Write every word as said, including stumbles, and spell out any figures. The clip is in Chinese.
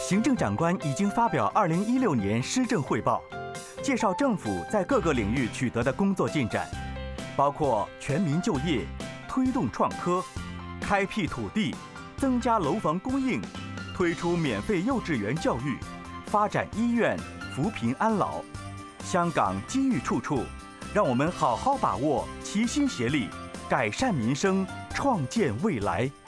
行政长官已经发表二零一六年施政汇报，介绍政府在各个领域取得的工作进展，包括全民就业、推动创科、开辟土地、增加楼房供应、推出免费幼稚园教育、发展医院、扶贫安老。香港机遇处处，让我们好好把握，齐心协力，改善民生，创建未来。